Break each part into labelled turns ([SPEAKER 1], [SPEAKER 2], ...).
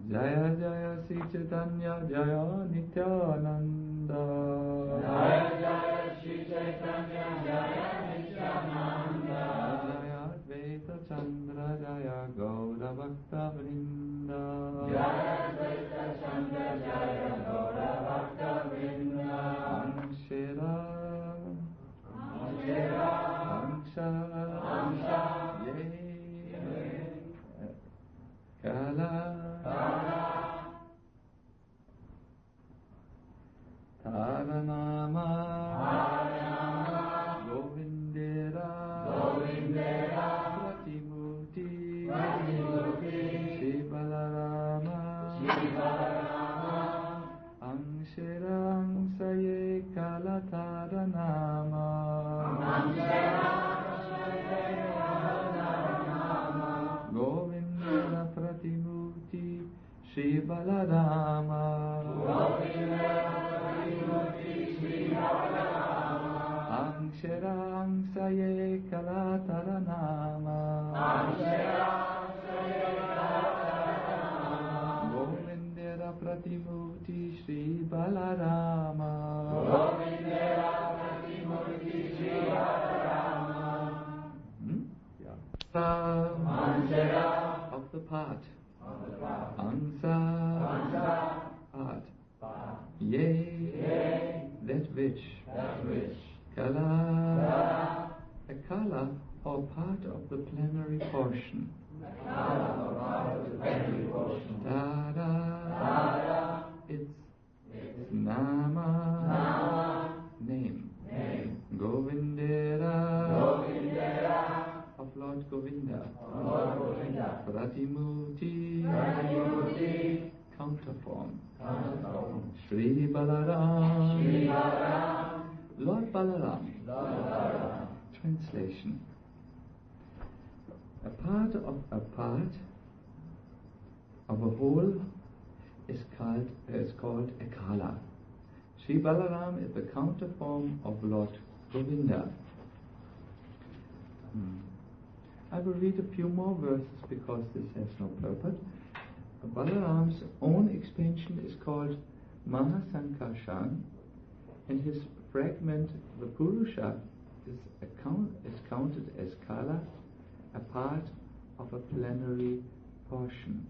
[SPEAKER 1] Jaya Jaya Sri Chaitanya Jaya Nityananda.
[SPEAKER 2] Jaya Jaya Sri Chaitanya Jaya Nityananda.
[SPEAKER 1] Jaya Advaita Chandra Jaya Gaura Bhakta Vrinda.
[SPEAKER 2] Jaya Advaita Chandra Jaya Gaura Bhakta Vrinda.
[SPEAKER 1] Amshera
[SPEAKER 2] Amshera
[SPEAKER 1] Amsha
[SPEAKER 2] Amsha
[SPEAKER 1] Kala Taranama Govindera Pratimurti Shri Balarama Angshirang Saye Kala Taranama Govindera Pratimurti Shri Balarama Angshirang Saye Kala Taranama Govindera Pratimurti Shri Balarama of the part Angsa part Yea that which Kala a kala or part of the plenary portion Tada its Nama name Govindera of Lord Govinda Pratimurti counterform Shri Balaram Lord Balaram Translation a part of a whole is called a kala. Shri Balaram is the counterform of Lord Govinda. I will read a few more verses because this has no purport. Balaram's own expansion is called Mahasankarshan, and his fragment, the Purusha, is counted as Kala, a part of a plenary portion.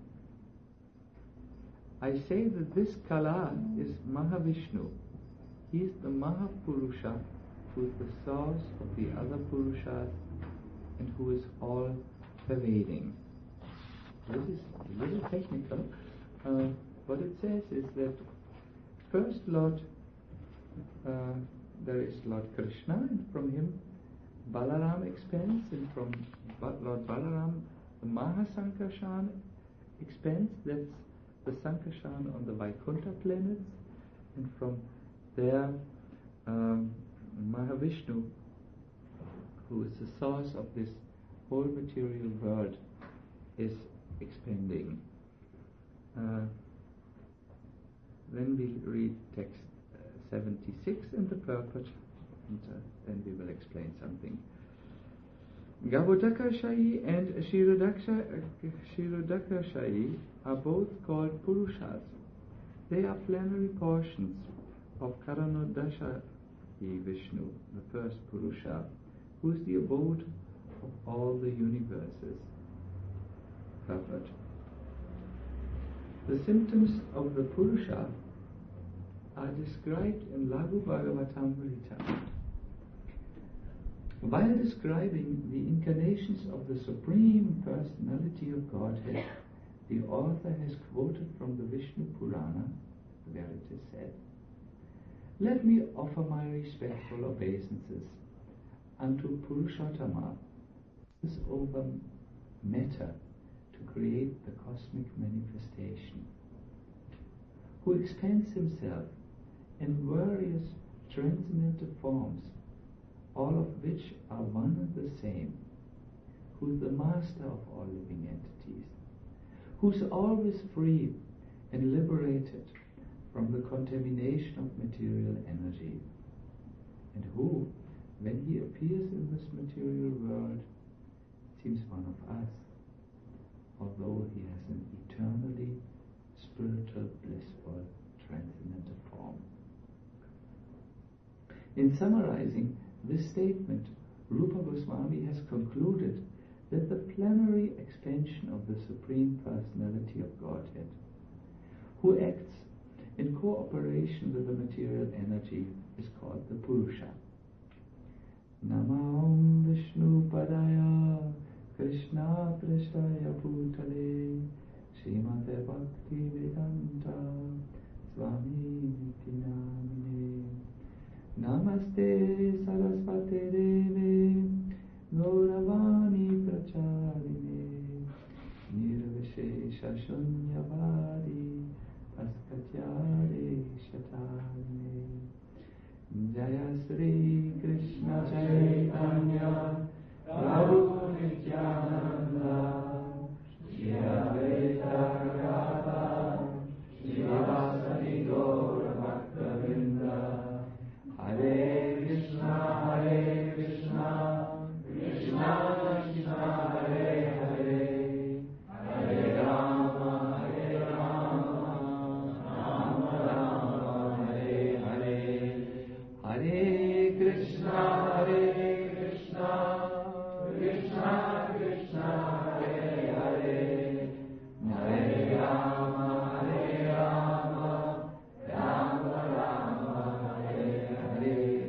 [SPEAKER 1] I say that this Kala is Mahavishnu. He is the Mahapurusha, who is the source of the other Purushas and who is all pervading. This is a little technical. What it says is that first there is Lord Krishna, and from him Balaram expands, and from Lord Balaram the Mahasankarshan expands. That's the Sankarshan on the Vaikuntha planets, and from there Mahavishnu, who is the source of this whole material world, is expanding. Then we read text 76 and the purport, and then we will explain something. Gabodakashayi and Kshirodakashayi are both called Purushas. They are plenary portions of Karanodashayi Vishnu, the first Purusha, who is the abode of all the universes. Purport. The symptoms of the Purusha are described in Laghu Bhagavatamrita. While describing the incarnations of the Supreme Personality of Godhead, the author has quoted from the Vishnu Purana, where it is said, "Let me offer my respectful obeisances unto Purushottama, who is over matter to create the cosmic manifestation, who expands himself in various transcendental forms, all of which are one and the same, who is the master of all living entities, who is always free and liberated from the contamination of material energy, and who, when he appears in this material world, seems one of us, although he has an eternally In summarizing this statement, Rupa Goswami has concluded that the plenary expansion of the Supreme Personality of Godhead, who acts in cooperation with the material energy, is called the Purusha. Namam Vishnu Padaya Krishna Prasthaya Bhutale Srimate Bhakti Vedanta Swami Niti Namine Namaste Sarasvate Deve Gauravani Pracharine Nirvishesha Shunyavadi Askatyare Shatarine Jaya Sri Krishna Chaitanya Prabhu Nityananda Shri Advaita Gadadhar Srivasadi Gaura Bhaktavinda Hare Krishna Krishna Krishna Hare Hare Hare Rama Rama Rama Hare Hare Hare Krishna Krishna Krishna Hare Hare Hare Rama Rama Rama Hare Hare.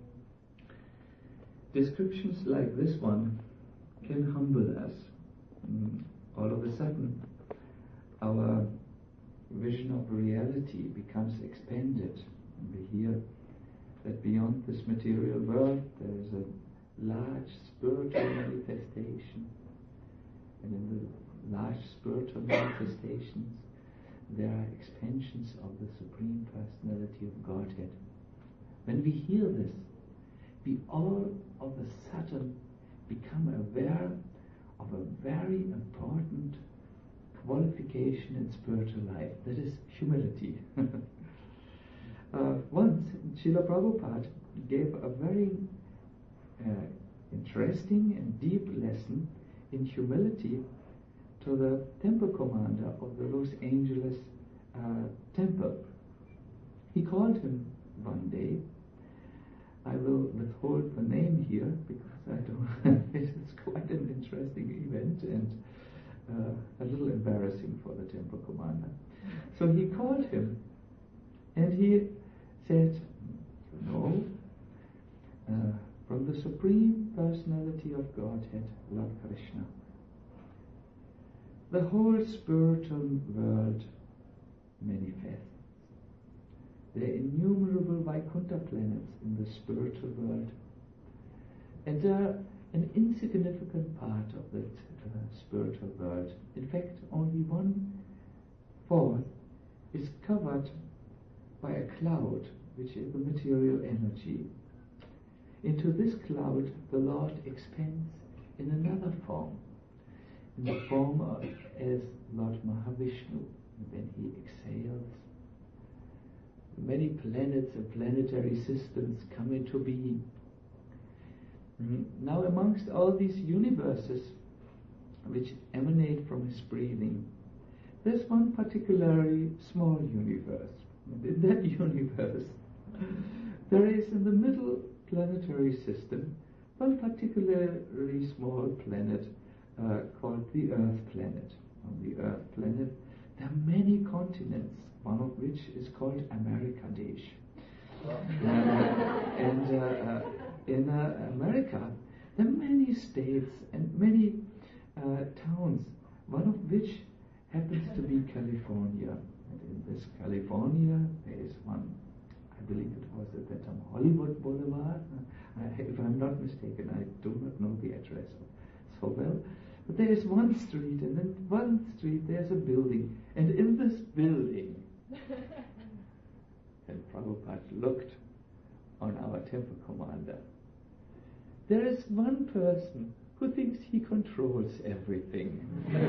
[SPEAKER 1] Descriptions like this one can humble us. All of a sudden, our vision of reality becomes expanded. We hear that beyond this material world there is a large spiritual manifestation, and in the large spiritual manifestations there are expansions of the Supreme Personality of Godhead. When we hear this, we all of a sudden become aware of a very important qualification in spiritual life, that is humility. Once, Srila Prabhupada gave a very interesting and deep lesson in humility to the temple commander of the Los Angeles temple. He called him one day. I will withhold the name here because I don't. It's quite an interesting event and a little embarrassing for the temple commander. So he called him and he said, "No, from the Supreme Personality of Godhead, Lord Krishna, the whole spiritual world manifests. There are innumerable Vaikuntha planets in the spiritual world, and they are an insignificant part of that spiritual world. In fact, only 1/4 is covered by a cloud, which is the material energy. Into this cloud the Lord expands in another form, in the form as Lord Mahavishnu. When he exhales, many planets and planetary systems come into being. Now, amongst all these universes which emanate from his breathing, there's one particularly small universe. And in that universe, there is in the middle planetary system one particularly small planet called the Earth planet. On the Earth planet, there are many continents, one of which is called America Desh. In America, there are many states and many towns, one of which happens to be California. And in this California, there is one, I believe it was at that time Hollywood Boulevard. If I'm not mistaken, I do not know the address so well. But there is one street, and in one street there's a building. And in this building, and Prabhupada looked on our temple commander, there is one person who thinks he controls everything.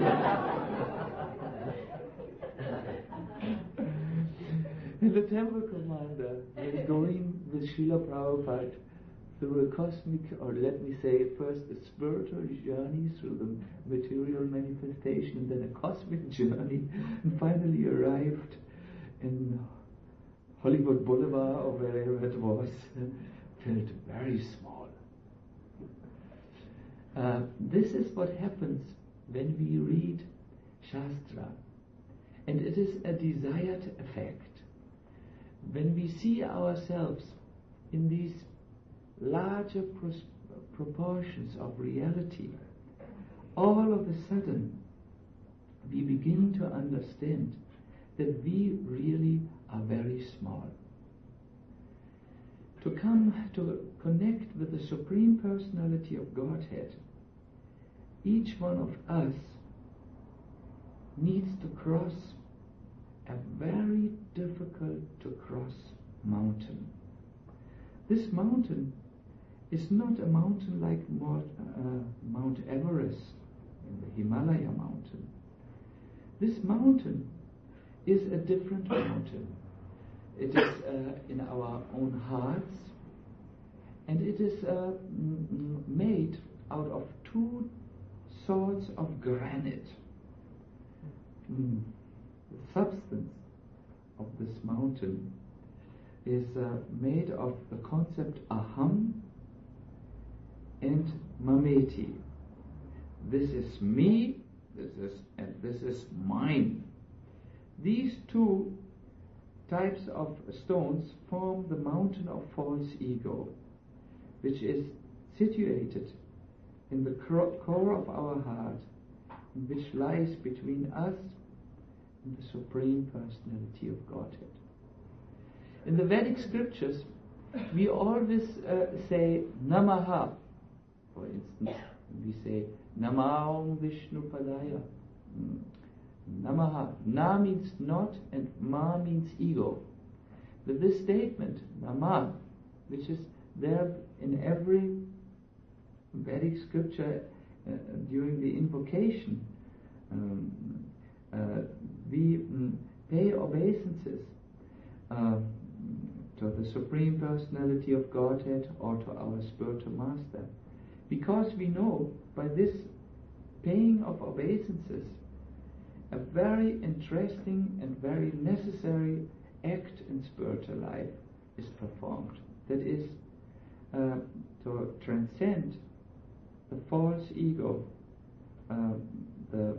[SPEAKER 1] And the temple commander is going with Srila Prabhupada through a cosmic, or let me say first a spiritual journey through the material manifestation, and then a cosmic journey, and finally arrived in Hollywood Boulevard or wherever it was, felt very small. This is what happens when we read Shastra, and it is a desired effect. When we see ourselves in these larger proportions of reality, all of a sudden we begin to understand that we really are very small. To come to connect with the Supreme Personality of Godhead, each one of us needs to cross a very difficult to cross mountain. This mountain is not a mountain like Mount Everest in the Himalaya mountain. This mountain is a different mountain. It is in our own hearts, and it is made out of two sorts of granite. The substance of this mountain is made of the concept aham and mameti. This is me, and this is mine. These two types of stones form the mountain of false ego, which is situated in the core of our heart, which lies between us and the Supreme Personality of Godhead. In the Vedic scriptures, we always say Namaha. For instance, we say Namah Vishnu Padaya. Namaha. Na means not and Ma means ego. With this statement, Nama, which is there in every Vedic scripture during the invocation, we pay obeisances to the Supreme Personality of Godhead or to our spiritual master, because we know by this paying of obeisances a very interesting and very necessary act in spiritual life is performed. That is to transcend the false ego, the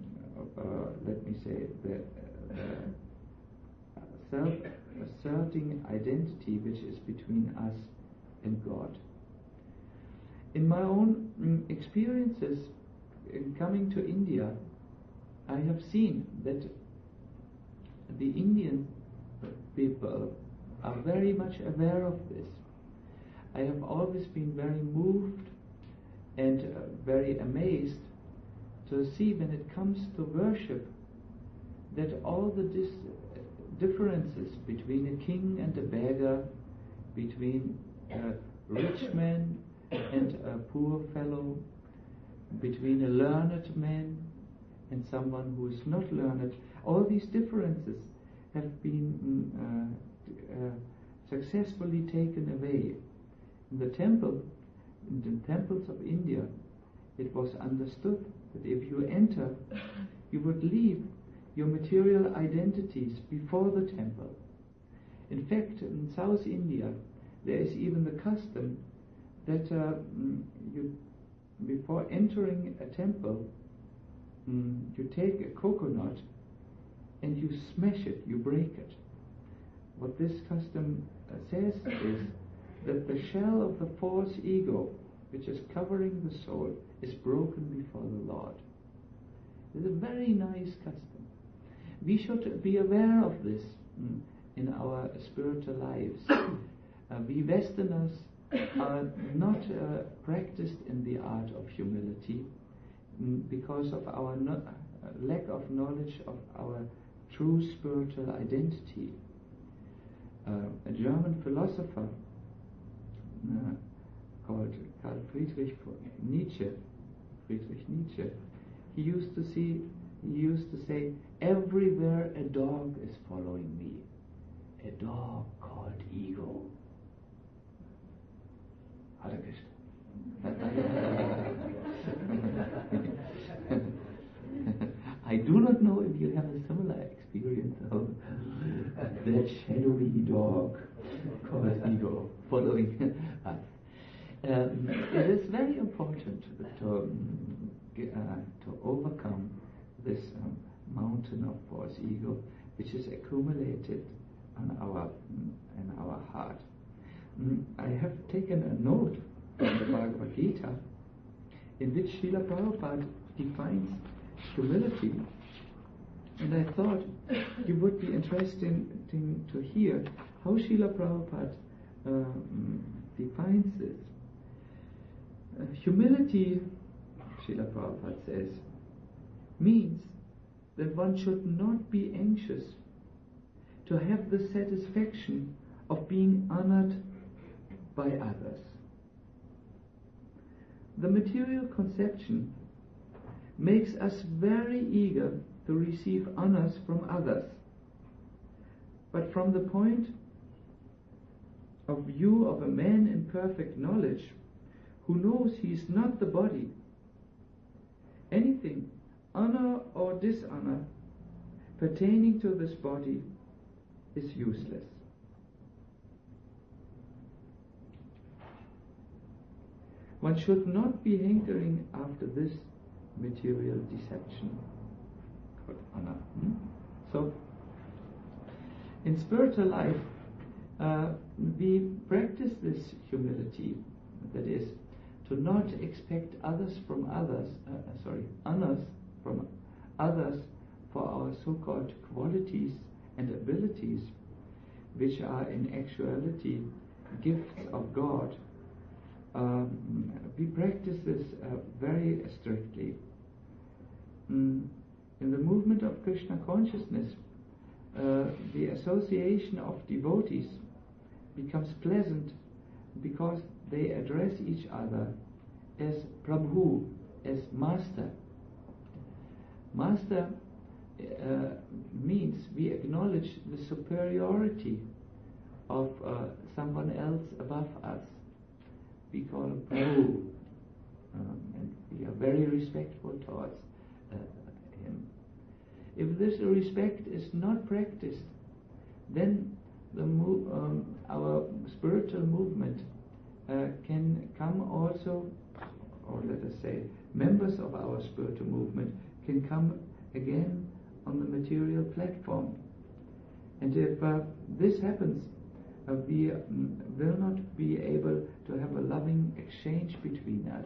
[SPEAKER 1] self-asserting identity which is between us and God. In my own experiences in coming to India, I have seen that the Indian people are very much aware of this. I have always been very moved and very amazed to see when it comes to worship that all the differences between a king and a beggar, between a rich man and a poor fellow, between a learned man and someone who is not learned, all these differences have been successfully taken away. In the temples of India, it was understood that if you enter, you would leave your material identities before the temple. In fact, in South India, there is even the custom that you, before entering a temple, you take a coconut and you smash it, you break it. What this custom says is that the shell of the false ego, which is covering the soul, is broken before the Lord. It's a very nice custom. We should be aware of this in our spiritual lives. We Westerners are not practiced in the art of humility because of our lack of knowledge of our true spiritual identity. A German philosopher called Carl Friedrich Nietzsche, he used to say, everywhere a dog is following me, a dog called ego. Hare Krishna. I do not know if you have a similar experience of that shadowy dog called ego following us. It is very important to overcome this mountain of false ego, which is accumulated in our heart. I have taken a note from the Bhagavad Gita in which Srila Prabhupada defines humility, and I thought it would be interesting to hear how Srila Prabhupada defines this. Humility, Srila Prabhupada says, means that one should not be anxious to have the satisfaction of being honored by others. The material conception makes us very eager to receive honors from others, but from the point of view of a man in perfect knowledge who knows he is not the body, anything, honor or dishonor, pertaining to this body is useless. One should not be hankering after this material deception called honor. So, in spiritual life, we practice this humility, that is, to not expect honors from others for our so-called qualities and abilities, which are in actuality gifts of God. We practice this very strictly. In the movement of Krishna consciousness, the association of devotees becomes pleasant because they address each other as Prabhu, as Master. Master means we acknowledge the superiority of someone else above us. We call him Prabhu, and we are very respectful towards him. If this respect is not practiced, then our spiritual movement can come also, or let us say, members of our spiritual movement can come again on the material platform. And if this happens, we will not be able to have a loving exchange between us.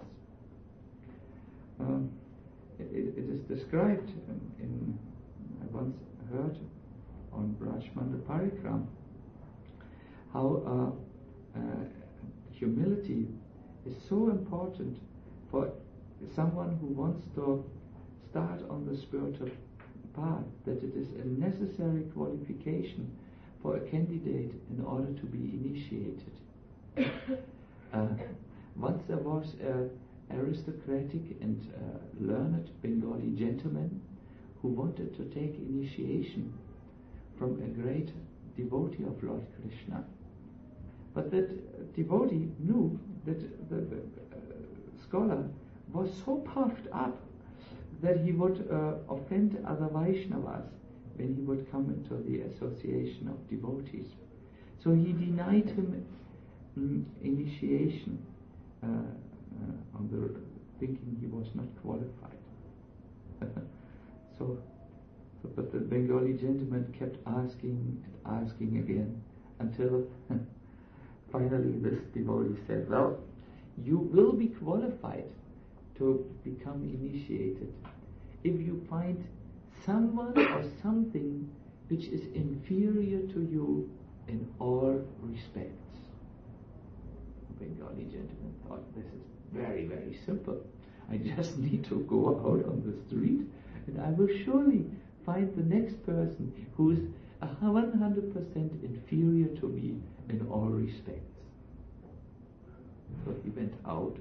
[SPEAKER 1] It is described I once heard on Brajmanda Parikram how humility is so important for someone who wants to start on the spiritual path, that it is a necessary qualification for a candidate in order to be initiated. Once there was an aristocratic and learned Bengali gentleman who wanted to take initiation from a great devotee of Lord Krishna. But that devotee knew that the scholar was so puffed up that he would offend other Vaishnavas when he would come into the association of devotees. So he denied him initiation on the thinking he was not qualified. But the Bengali gentleman kept asking and asking again until finally this devotee said, well, you will be qualified to become initiated if you find someone or something which is inferior to you in all respects. The Bengali gentleman thought, this is very, very simple. I just need to go out on the street and I will surely find the next person who is 100% inferior to me in all respects. So he went out.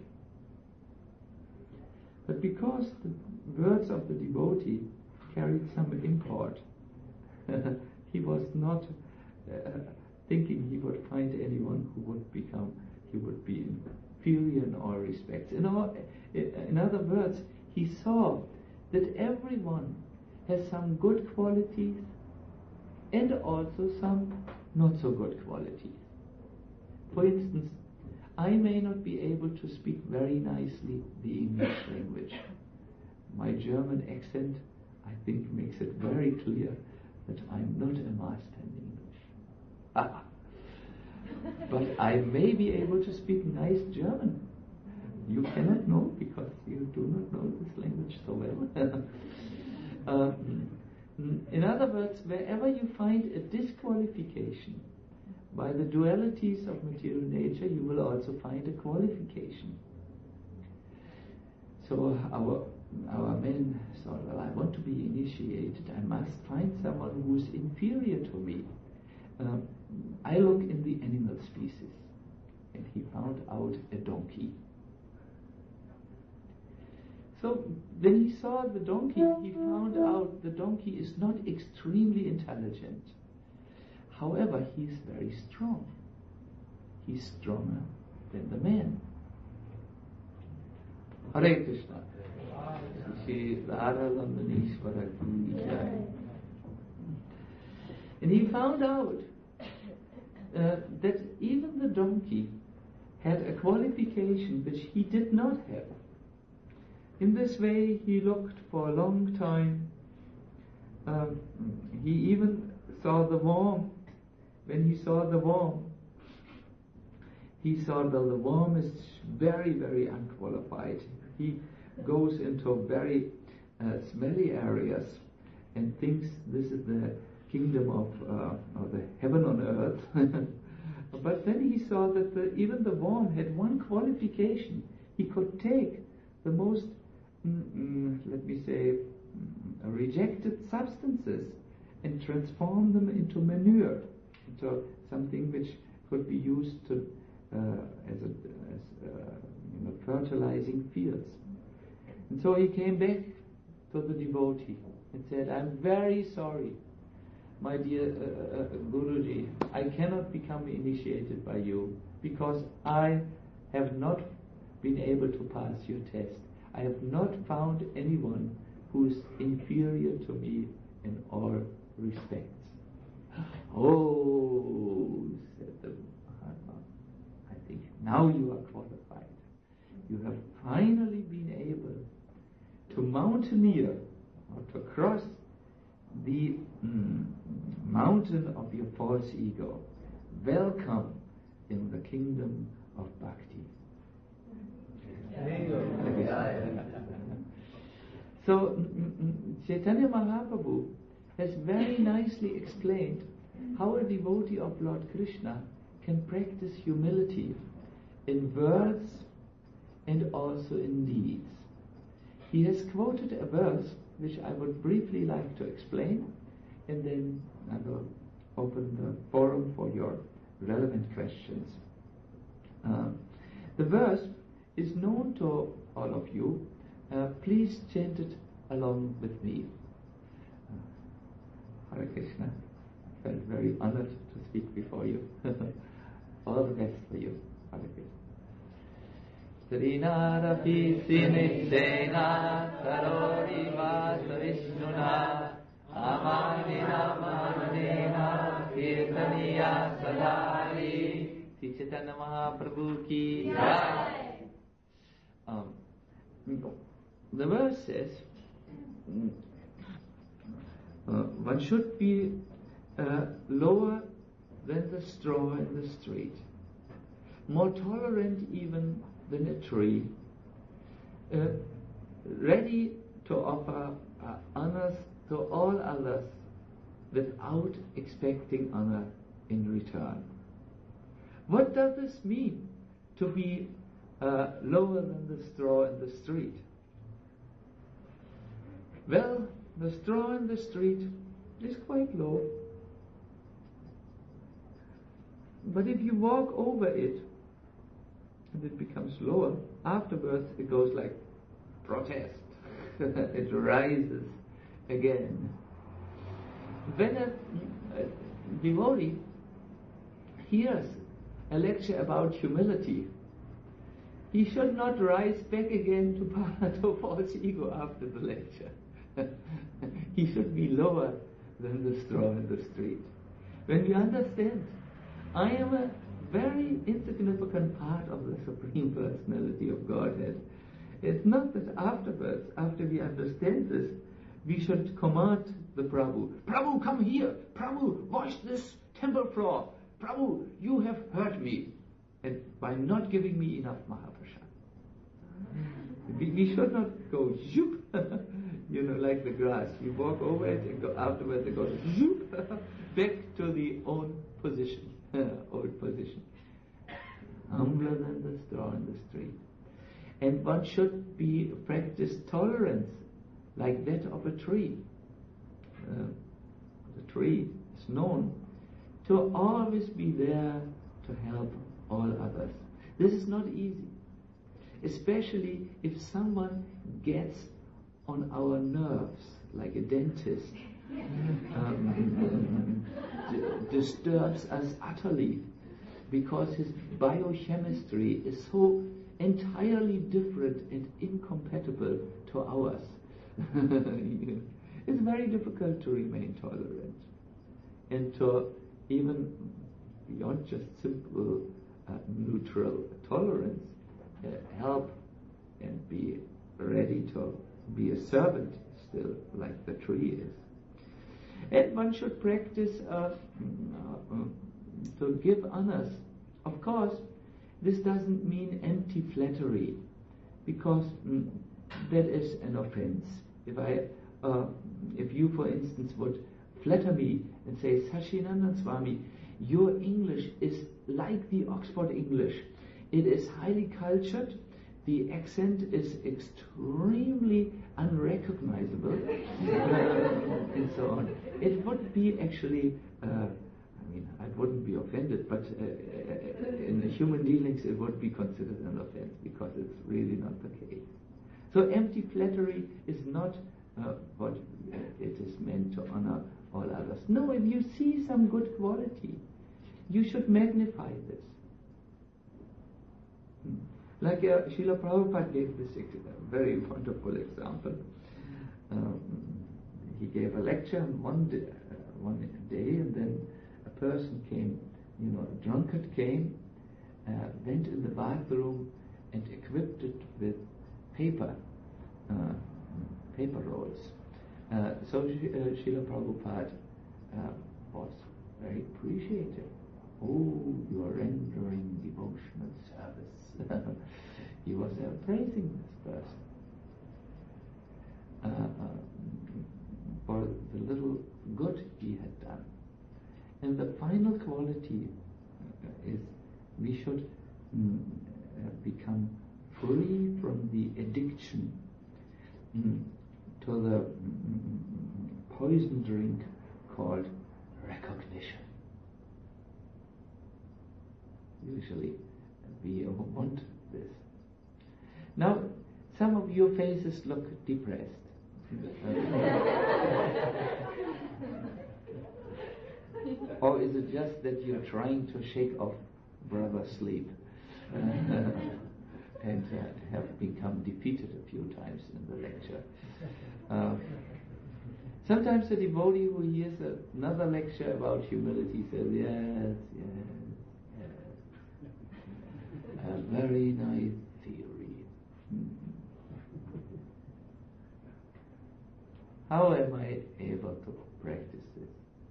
[SPEAKER 1] But because the words of the devotee carried some import, he was not thinking he would find anyone who would be inferior in all respects. In other words, he saw that everyone has some good qualities and also some not so good qualities. For instance, I may not be able to speak very nicely the English language. My German accent, I think, makes it very clear that I'm not a master in English. But I may be able to speak nice German. You cannot know because you do not know this language so well. In other words, wherever you find a disqualification by the dualities of material nature, you will also find a qualification. So our men thought, well, I want to be initiated. I must find someone who is inferior to me. I look in the animal species, and he found out a donkey. So when he saw the donkey, he found out the donkey is not extremely intelligent. However, he is very strong. He's stronger than the man. Hare Krishna. And he found out that even the donkey had a qualification which he did not have. In this way, he looked for a long time. He even saw the worm. When he saw the worm, he saw that the worm is very, very unqualified. He goes into very smelly areas and thinks this is the kingdom of the heaven on earth. But then he saw that even the worm had one qualification. He could take the most, let me say, rejected substances and transform them into manure, into something which could be used to as fertilizing fields. And so he came back to the devotee and said, I'm very sorry, my dear Guruji, I cannot become initiated by you because I have not been able to pass your test. I have not found anyone who is inferior to me in all respects. Oh, said the Mahatma, I think now you are qualified. You have finally been able to mountaineer or to cross the mountain of your false ego. Welcome in the kingdom of bhakti. So Chaitanya Mahaprabhu has very nicely explained how a devotee of Lord Krishna can practice humility in words and also in deeds. He has quoted a verse which I would briefly like to explain, and then I will open the forum for your relevant questions. The verse is known to all of you. Please chant it along with me. Hare Krishna. I felt very honored to speak before you. All the best for you. Hare Krishna. Srinarapi Sinitsena Sarori Vasa Vishnuna Amanina Manena Kirtaniya Sadari Sri Chaitanya Mahaprabhu ki Jai. The verse says one should be lower than the straw in the street, more tolerant even than a tree, ready to offer honors to all others without expecting honor in return. What does this mean, to be lower than the straw in the street? Well, the straw in the street is quite low. But if you walk over it, and it becomes lower, afterwards it goes like protest. It rises again. When a devotee hears a lecture about humility, he should not rise back again to false ego after the lecture. He should be lower than the straw in the street. When we understand, I am a very insignificant part of the Supreme Personality of Godhead, it's not that afterwards, after we understand this, we should command the Prabhu, Prabhu, come here, Prabhu, wash this temple floor, Prabhu, you have hurt me, and by not giving me enough Mahaprasad. We should not go zoop, like the grass. You walk over it and go afterwards and go zoop back to the old position. Humbler than the straw in the street. And one should practice tolerance like that of a tree. The tree is known to always be there to help all others. This is not easy, especially if someone gets on our nerves, like a dentist, disturbs us utterly because his biochemistry is so entirely different and incompatible to ours. It's very difficult to remain tolerant and to even beyond just simple neutral tolerance, help and be ready to be a servant still, like the tree is. And one should practice to give honors. Of course, this doesn't mean empty flattery, because that is an offense. If you, for instance, would flatter me and say, Sachinandan Swami, your English is like the Oxford English. It is highly cultured. The accent is extremely unrecognizable, and so on. It would be actually, I wouldn't be offended, but in the human dealings it would be considered an offense, because it's really not the case. So empty flattery is not what it is meant to honor all others. No, if you see some good quality, you should magnify this. Like Srila Prabhupada gave this very wonderful example. He gave a lecture on one day, and then a person came, a drunkard came, went in the bathroom and equipped it with paper rolls. So Srila Prabhupada was very appreciative. Oh, you are rendering devotional service. He was praising this person for the little good he had done. And the final quality is we should become free from the addiction to the poison drink called recognition. Usually we want this. Now, some of your faces look depressed. Or is it just that you're trying to shake off brother sleep and have become defeated a few times in the lecture? Sometimes a devotee who hears another lecture about humility says, yes, a very nice theory. How am I able to practice this?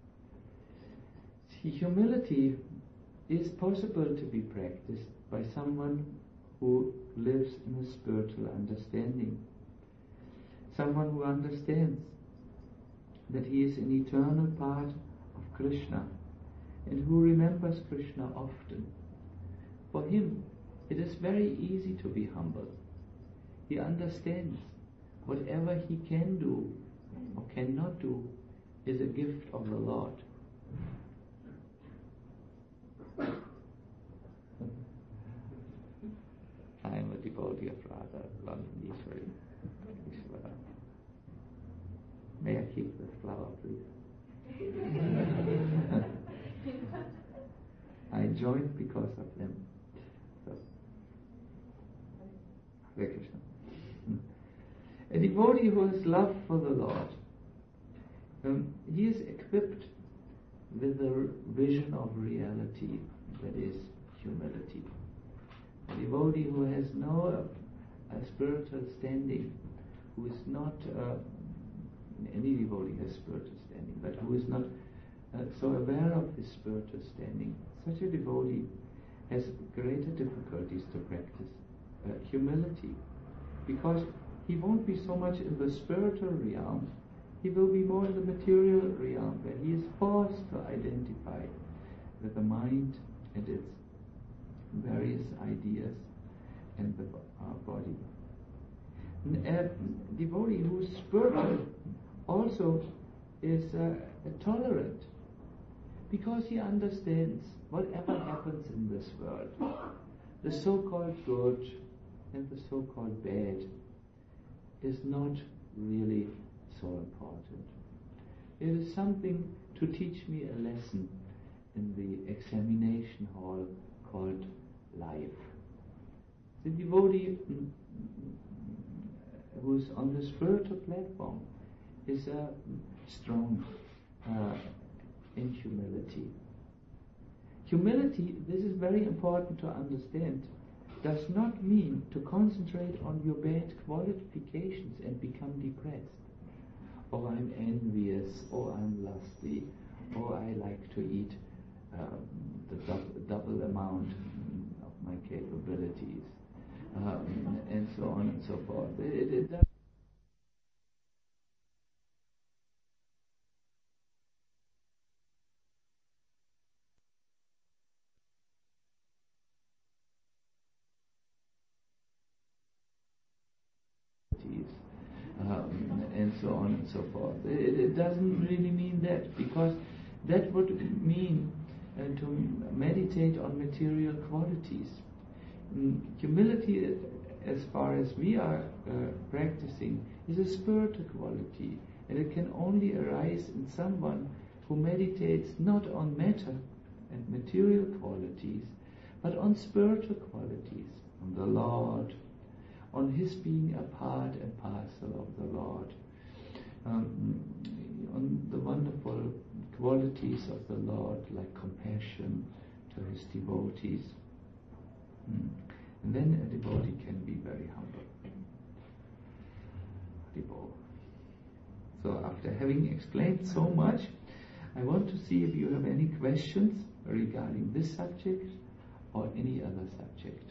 [SPEAKER 1] See, humility is possible to be practiced by someone who lives in a spiritual understanding. Someone who understands that he is an eternal part of Krishna and who remembers Krishna often. For him, it is very easy to be humble. He understands whatever he can do or cannot do is a gift of the Lord. I am a devotee of Radha, Londonishwari. May I keep this flower, please? I joined because of them. So, Hare Krishna. A devotee who has love for the Lord he is equipped with a vision of reality, that is humility. A devotee who has no spiritual standing, who is not, any devotee has spiritual standing, but who is not so aware of his spiritual standing, such a devotee has greater difficulties to practice humility, because he won't be so much in the spiritual realm, he will be more in the material realm, where he is forced to identify with the mind and its various ideas and the body. A devotee who is spiritual also is tolerant, because he understands whatever happens in this world, the so-called good and the so-called bad is not really so important. It is something to teach me a lesson in the examination hall called life. The devotee who is on the spiritual platform is strong in humility. Humility, this is very important to understand, does not mean to concentrate on your bad qualifications and become depressed. Oh, I'm envious, or I'm lusty, or I like to eat the double amount of my capabilities, and so on and so forth. It does. And so on and so forth. It doesn't really mean that, because that would mean to meditate on material qualities. Humility, as far as we are practicing, is a spiritual quality, and it can only arise in someone who meditates not on matter and material qualities, but on spiritual qualities, on the Lord, on his being a part and parcel of the Lord, on the wonderful qualities of the Lord, like compassion to his devotees. And then a devotee can be very humble. So after having explained so much, I want to see if you have any questions regarding this subject or any other subject.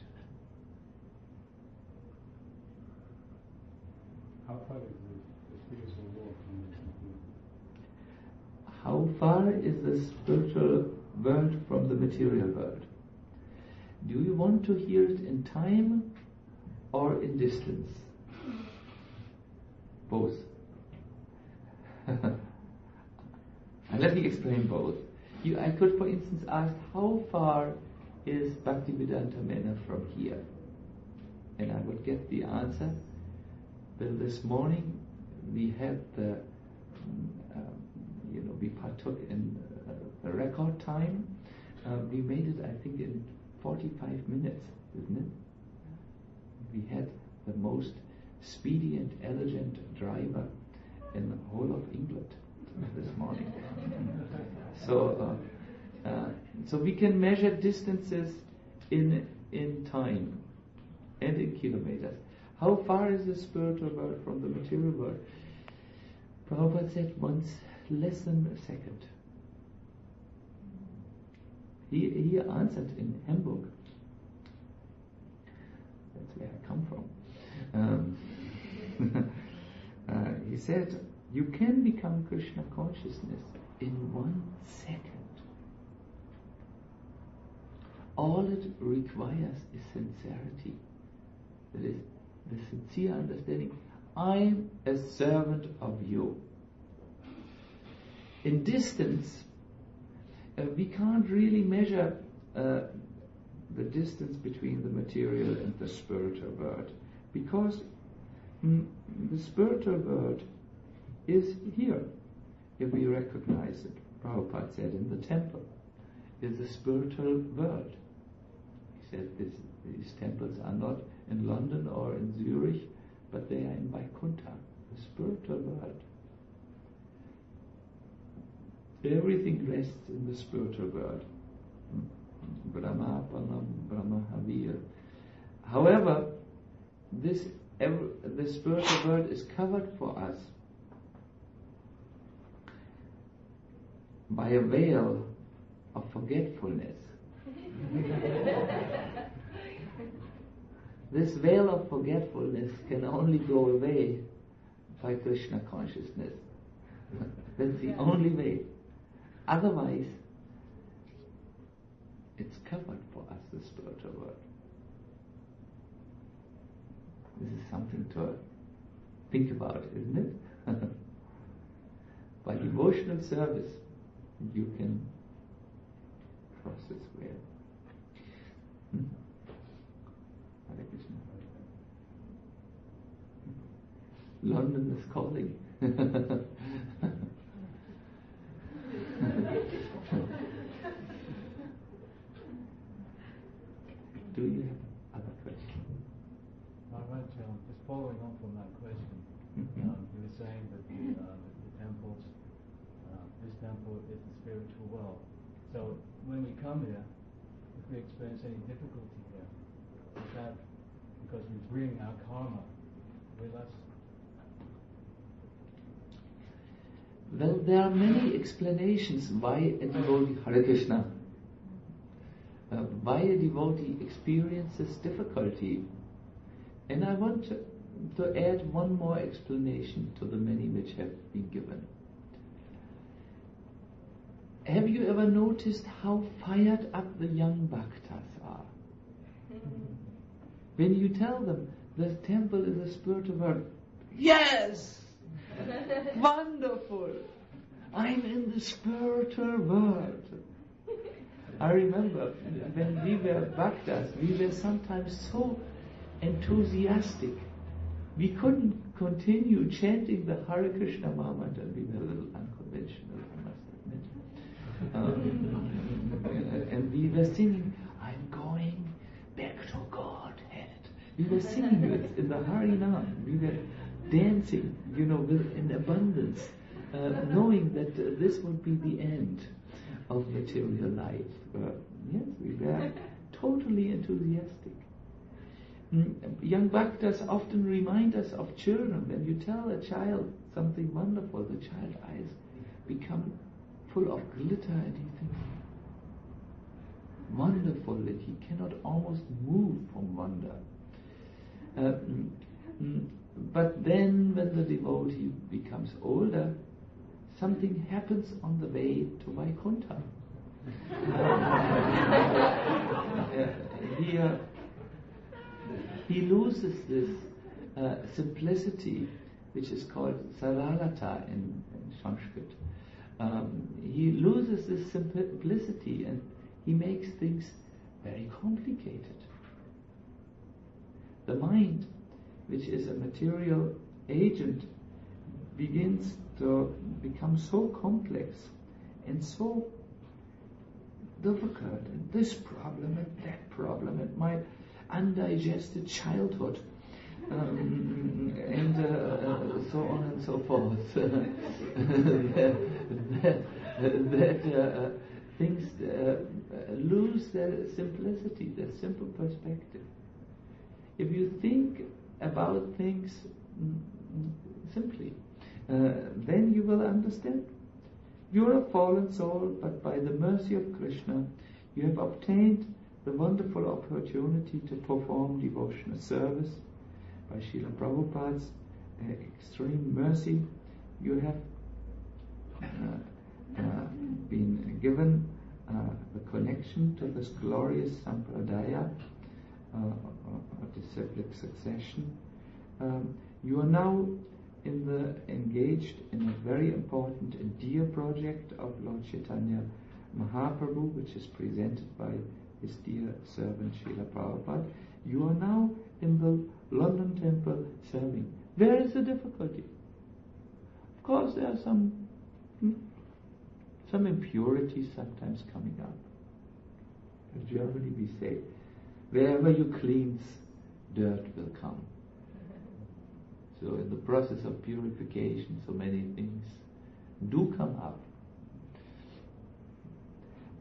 [SPEAKER 3] How far is the spiritual world from the material?
[SPEAKER 1] How far is the spiritual world from the material world? Do you want to hear it in time or in distance? Both. And let me explain both. I could, for instance, ask, how far is Bhaktivedanta Manor from here? And I would get the answer. Well, this morning we had we partook in a record time. We made it, I think, in 45 minutes, isn't it? We had the most speedy and elegant driver in the whole of England this morning. So we can measure distances in time and in kilometers. How far is the spiritual world from the material world? Prabhupada said once, less than a second. He answered in Hamburg. That's where I come from. He said, you can become Krishna consciousness in 1 second. All it requires is sincerity. That is, the sincere understanding, I'm a servant of you. In distance, we can't really measure the distance between the material and the spiritual world, because the spiritual world is here. If we recognize it, Prabhupada said in the temple, is the spiritual world. He said these temples are not in London or in Zurich, but they are in Vaikuntha, the spiritual world. Everything rests in the spiritual world. Brahma, Palam, Brahma, Havir. However, the spiritual world is covered for us by a veil of forgetfulness. This veil of forgetfulness can only go away by Krishna consciousness. That's the only way. Otherwise, it's covered for us, the spiritual world. This is something to think about, isn't it? By devotional service, you can cross this veil. Hare Krishna. London is calling. Do you have other questions?
[SPEAKER 4] Maharaj, just following on from that question, you were saying that the temples, this temple is the spiritual world. So when we come here, if we experience any difficulty here, is that because we bring our karma with us?
[SPEAKER 1] Well, there are many explanations why a devotee, Hare Krishna, why a devotee experiences difficulty. And I want to add one more explanation to the many which have been given. Have you ever noticed how fired up the young bhaktas are? When you tell them the temple is a spiritual world, yes! Wonderful! I'm in the spiritual world. I remember when we were bhaktas, we were sometimes so enthusiastic. We couldn't continue chanting the Hare Krishna mantra. We were a little unconventional, I must admit. And we were singing, I'm going back to Godhead. We were singing it in the Harinam. We were dancing, in abundance, knowing that this would be the end of material life. Yes, we were totally enthusiastic. Young bhaktas often remind us of children. When you tell a child something wonderful, the child's eyes become full of glitter and he thinks, wonderful, that he cannot almost move from wonder. But then when the devotee becomes older, something happens on the way to Vaikuntha. He loses this simplicity, which is called saralata in Sanskrit. He loses this simplicity and he makes things very complicated. The mind, which is a material agent, begins to become so complex and so difficult, and this problem and that problem and my undigested childhood and so on and so forth that things lose their simplicity, their simple perspective. If you think about things simply, then you will understand. You are a fallen soul, but by the mercy of Krishna, you have obtained the wonderful opportunity to perform devotional service. By Srila Prabhupada's extreme mercy, you have been given the connection to this glorious sampradaya, disciplic succession. You are now engaged in a very important and dear project of Lord Chaitanya Mahaprabhu, which is presented by his dear servant Srila Prabhupada. You are now in the London temple serving. Where is the difficulty? Of course, there are some impurities sometimes coming up. In Germany we say, wherever you cleanse, dirt will come. So in the process of purification, so many things do come up.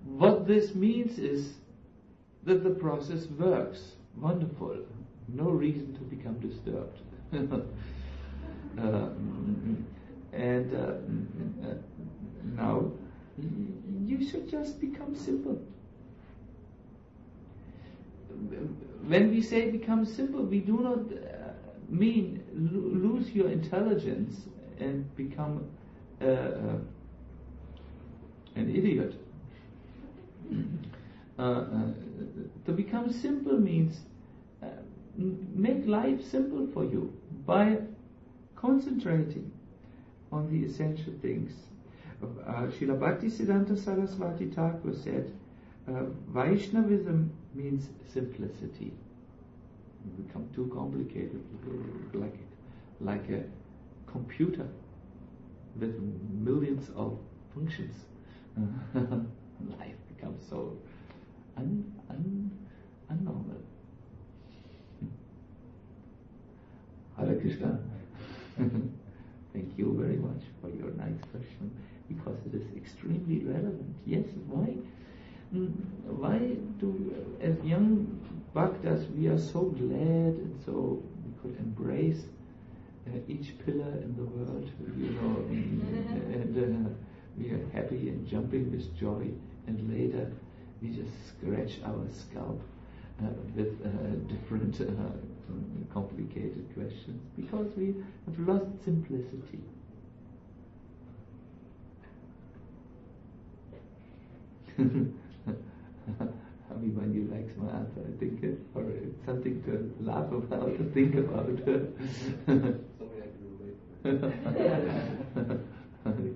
[SPEAKER 1] what this means is that the process works. Wonderful. No reason to become disturbed. Now, you should just become simple. When we say become simple, we do not mean lose your intelligence and become an idiot. To become simple means make life simple for you by concentrating on the essential things. Srila Bhaktisiddhanta Saraswati Thakur said, Vaishnavism means simplicity. You become too complicated, like a computer with millions of functions. Life becomes so unnormal. Hare Krishna. Thank you very much for your nice question, because it is extremely relevant. Yes, why do, as young bhaktas, we are so glad and so we could embrace each pillar in the world, and we are happy and jumping with joy, and later we just scratch our scalp with different complicated questions, because we have lost simplicity. Abhimanyu likes my answer, I think, or it's something to laugh about, to think about.
[SPEAKER 3] Something I can relate to.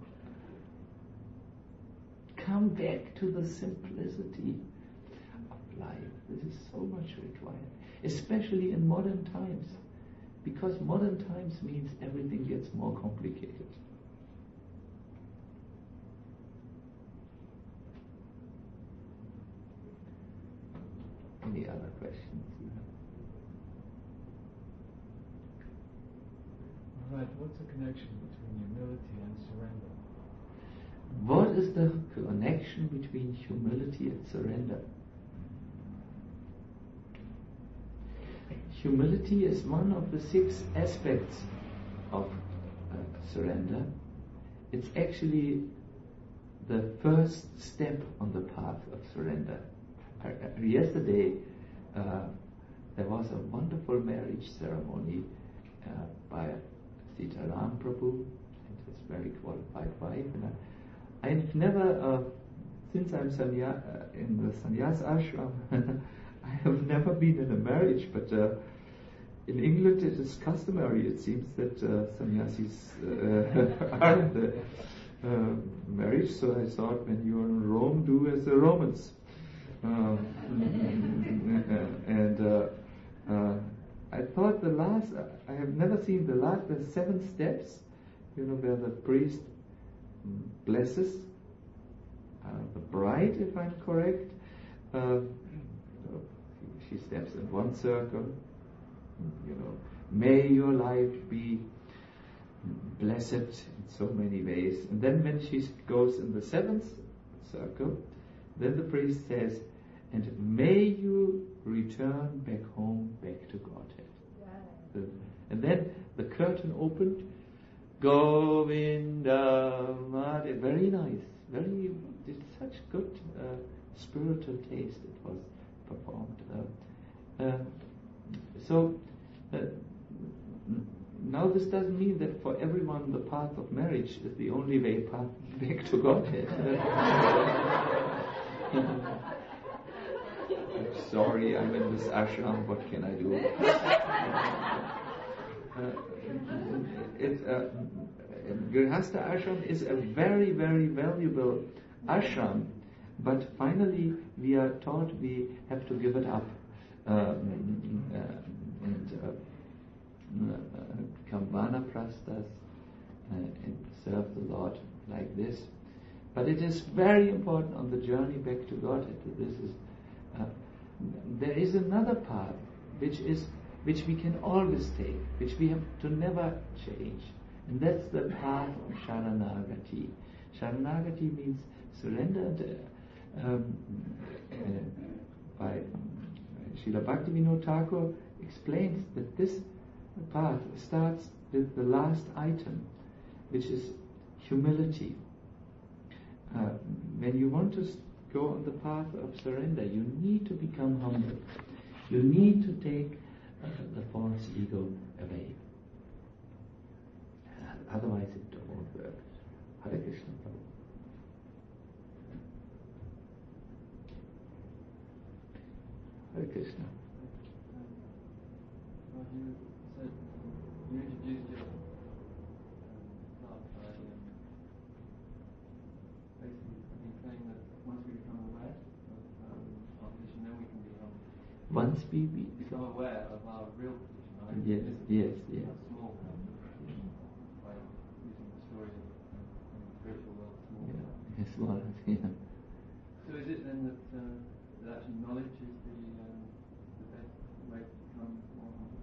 [SPEAKER 1] Come back to the simplicity of life. This is so much required, especially in modern times, because modern times means everything gets more complicated. Any other questions?
[SPEAKER 4] All right, what's the connection between humility and surrender?
[SPEAKER 1] What is the connection between humility and surrender? Humility is one of the 6 aspects of surrender. It's actually the first step on the path of surrender. Yesterday, there was a wonderful marriage ceremony by Sitaram Prabhu and his very qualified wife. And I've never, since I'm in the sannyas ashram, I have never been in a marriage, but in England it is customary, it seems, that sannyasis are in the marriage. So I thought, when you're in Rome, do as the Romans. I thought I have never seen the 7 steps, where the priest blesses the bride, if I'm correct. She steps in one circle, may your life be blessed in so many ways. And then when she goes in the 7th circle, then the priest says, and may you return back home, back to Godhead. Yeah. And then the curtain opened, Govinda, very nice, it's such good spiritual taste it was performed. Now this doesn't mean that for everyone the path of marriage is the only way path back to Godhead. Sorry, I'm in this ashram, what can I do? Grihastha ashram is a very, very valuable ashram, but finally we are taught we have to give it up and become vanaprasthas and serve the Lord like this. But it is very important on the journey back to Godhead. There is another path which we can always take, which we have to never change, and that's the path of Sharanagati. Sharanagati means surrender. by Srila Bhaktivinoda Thakur explains that this path starts with the last item, which is humility. When you want to go on the path of surrender, you need to become humble. You need to take the false ego away. Otherwise it won't work. Hare Krishna. Hare Krishna.
[SPEAKER 4] Well, you said you introduced your thought by basically saying that once we become aware of our position, then we can be humble.
[SPEAKER 1] Once we
[SPEAKER 4] become aware of our real position, right?
[SPEAKER 1] Yes.
[SPEAKER 4] How small we are. By using the story of the spiritual world, small.
[SPEAKER 1] Yeah.
[SPEAKER 4] So is it then that actually knowledge is the best way to become more humble?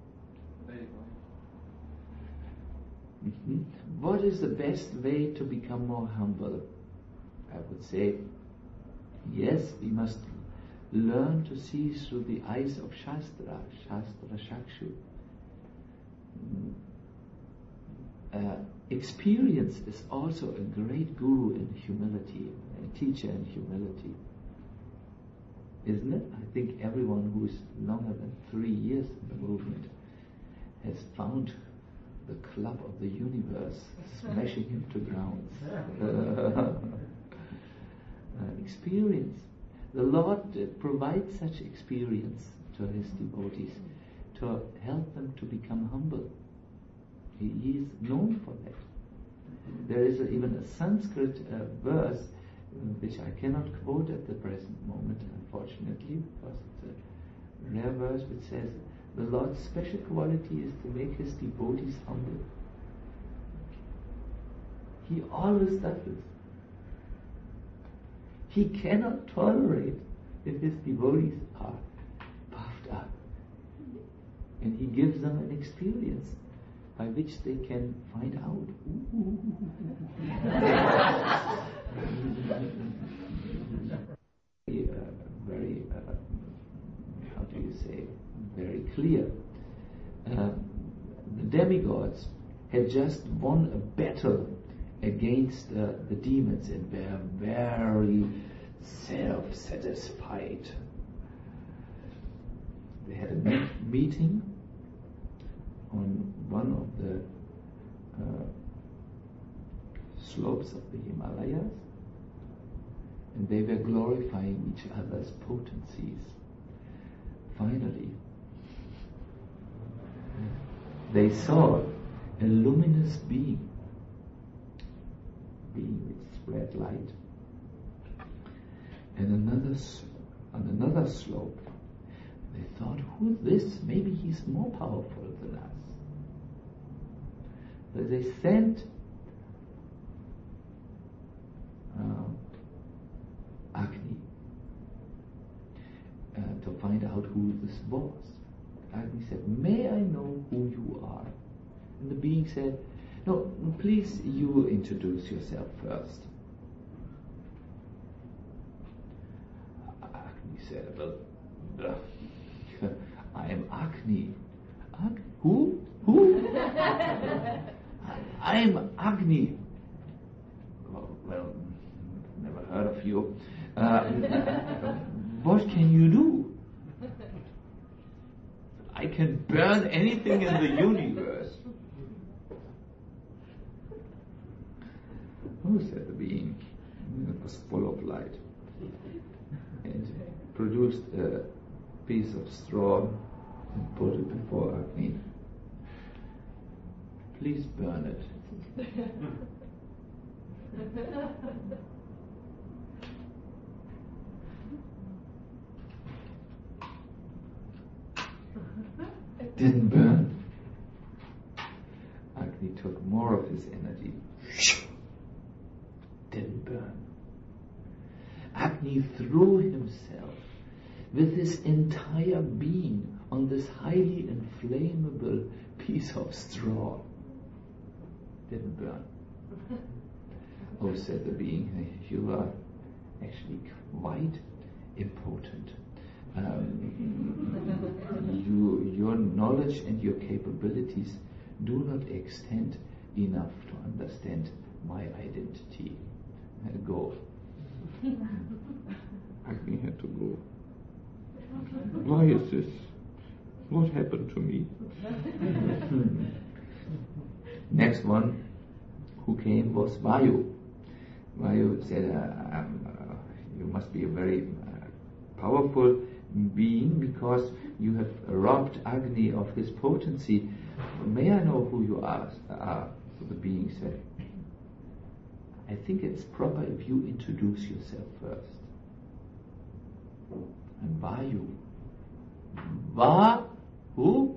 [SPEAKER 1] What is the best way to become more humble? I would say, yes, we must learn to see through the eyes of Shastra Shakshu. Experience is also a great guru in humility, a teacher in humility. Isn't it? I think everyone who is longer than 3 years in the movement has found the club of the universe smashing him to grounds. Experience. The Lord provides such experience to His devotees to help them to become humble. He is known for that. There is even a Sanskrit verse which I cannot quote at the present moment, unfortunately, because it's a rare verse which says, the Lord's special quality is to make His devotees humble. He always does this. He cannot tolerate if His devotees are puffed up. And He gives them an experience by which they can find out. Very, how do you say, very clear. The demigods had just won a battle against the demons and were very self-satisfied. They had a meeting on one of the slopes of the Himalayas, and they were glorifying each other's potencies. Finally, they saw a luminous being which spread light, and on another slope they thought, who's this? Maybe he's more powerful than us. So they sent Agni to find out who this was. Agni said, may I know who you are? And the being said, no, please you introduce yourself first. Agni said, well, I am Agni. Who? I am Agni. Well, never heard of you. What can you do? I can burn anything in the universe. Oh, said the being. It was full of light. And produced a piece of straw and put it before Agni. Please burn it. It didn't burn. Agni took more of his energy. Didn't burn. Agni threw himself with his entire being on this highly inflammable piece of straw. Didn't burn. Oh, said the being, you are actually quite important. Your knowledge and your capabilities do not extend enough to understand my identity. Go. Agni had to go. Why is this? What happened to me? Next one who came was Vayu. Vayu said, you must be a very powerful being because you have robbed Agni of his potency. May I know who you are? So the being said, I think it's proper if you introduce yourself first. And Vayu. Who?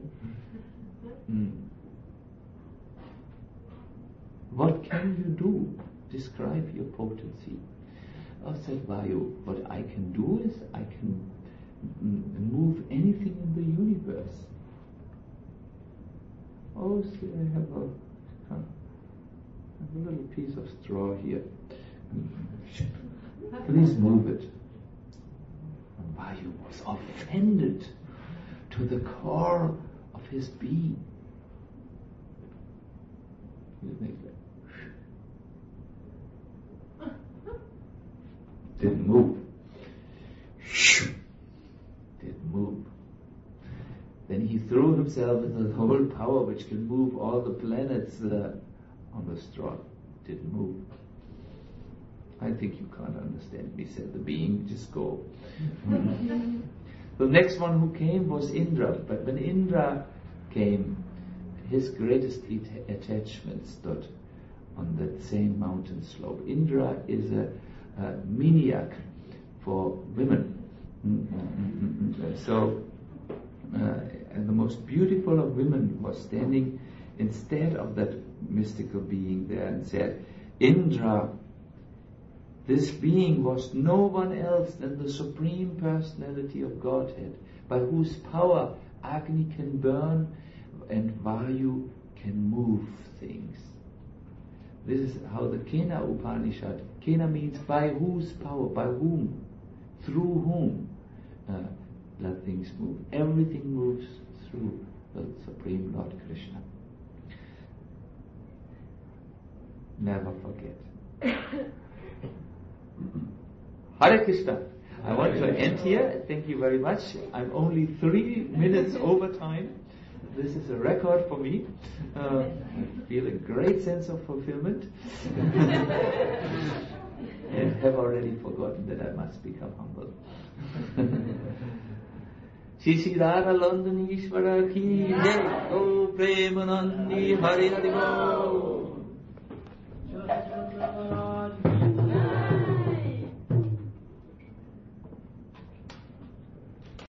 [SPEAKER 1] What can you do? Describe your potency. Said Vayu, what I can do is I can move anything in the universe. Oh, see, I have a little piece of straw here. Please move it. And Vayu was offended to the core of his being. Didn't move. Didn't move. Then he threw himself into the whole power which can move all the planets on the straw. Didn't move. I think you can't understand me, said the being. Just go. The next one who came was Indra. But when Indra came, his greatest attachment stood on that same mountain slope. Indra is a maniac for women. So, and the most beautiful of women was standing instead of that mystical being there and said, Indra, this being was no one else than the Supreme Personality of Godhead, by whose power Agni can burn and Vayu can move things. This is how the Kena Upanishad, Kena means by whose power, by whom, through whom, let things move. Everything moves through the Supreme Lord Krishna. Never forget. Hare Krishna. I want to end here. Thank you very much. I'm only 3 minutes over time. This is a record for me. I feel a great sense of fulfillment. And have already forgotten that I must become humble. Shri Radha London Ishvara ki jai. Oh Premanandi Hari Hari Bol.